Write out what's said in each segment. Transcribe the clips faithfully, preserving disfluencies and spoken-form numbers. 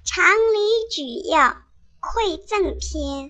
常理举要，馈赠篇。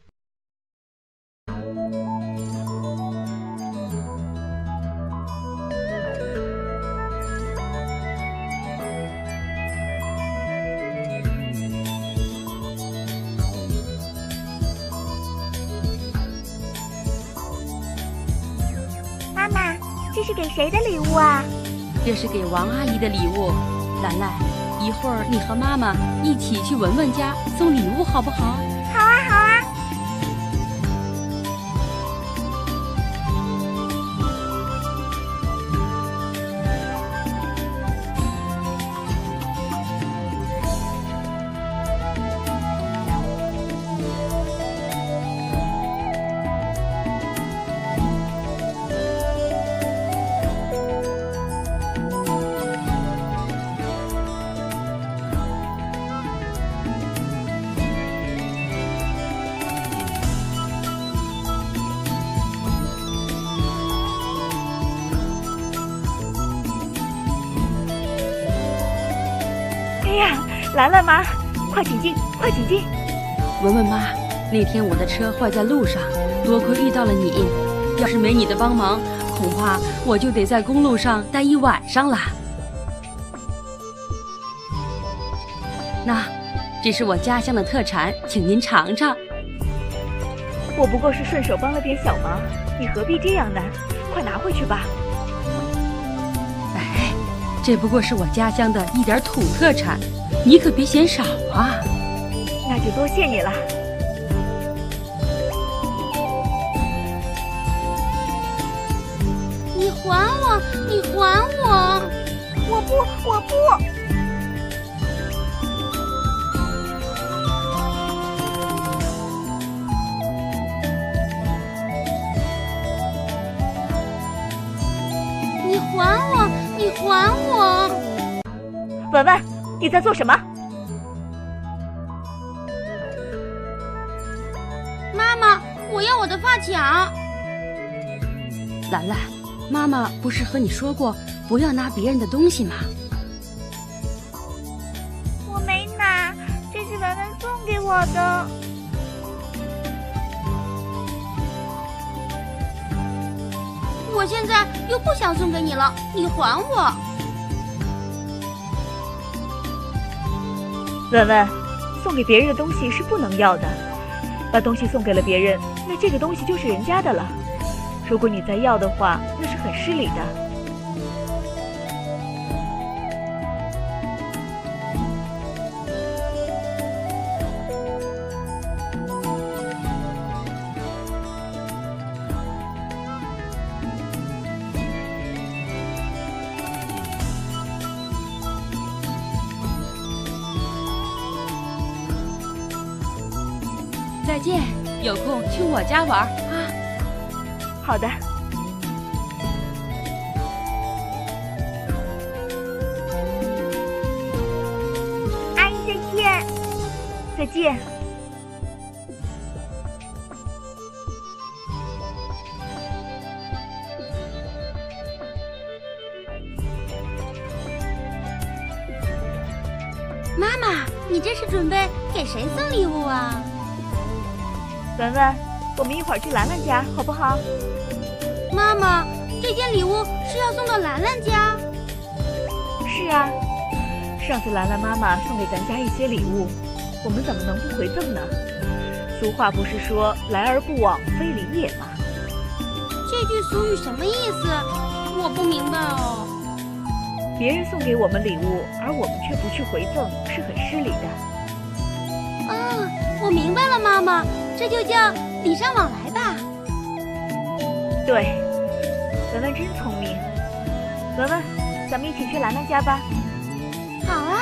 妈妈，这是给谁的礼物啊？ 这是给王阿姨的礼物。兰兰，一会儿你和妈妈一起去文文家送礼物好不好？ 好啊好啊。哎呀，兰兰妈，快请进，快请进！ 文文妈，那天我的车坏在路上，多亏遇到了你，要是没你的帮忙，恐怕我就得在公路上待一晚上了。那，这是我家乡的特产，请您尝尝。 我不过是顺手帮了点小忙，你何必这样呢？快拿回去吧。 哎，这不过是我家乡的一点土特产，你可别嫌少啊。 那就多谢你了。 你还我，你还我！ 我不，我不！ 你还我，你还我！ 文文，你在做什么？ 妈妈，我要我的发卡。 兰兰，妈妈不是和你说过不要拿别人的东西吗？ 我没拿，这是文文送给我的。 我现在又不想送给你了，你还我。 文文，送给别人的东西是不能要的，把东西送给了别人，那这个东西就是人家的了。如果你再要的话，那是很失礼的。 再见，有空去我家玩啊！ 好的。阿姨再见。再见。 妈妈，你这是准备给谁送礼物啊？ 文文，我们一会儿去兰兰家好不好？ 妈妈，这件礼物是要送到兰兰家？ 是啊，上次兰兰妈妈送给咱家一些礼物，我们怎么能不回赠呢？俗话不是说来而不往非礼也吗？ 这句俗语什么意思？我不明白哦。 别人送给我们礼物，而我们却不去回赠，是很失礼的。 啊，我明白了，妈妈。这就叫礼尚往来吧。 对，文文真聪明。文文，咱们一起去兰兰家吧。 好啊。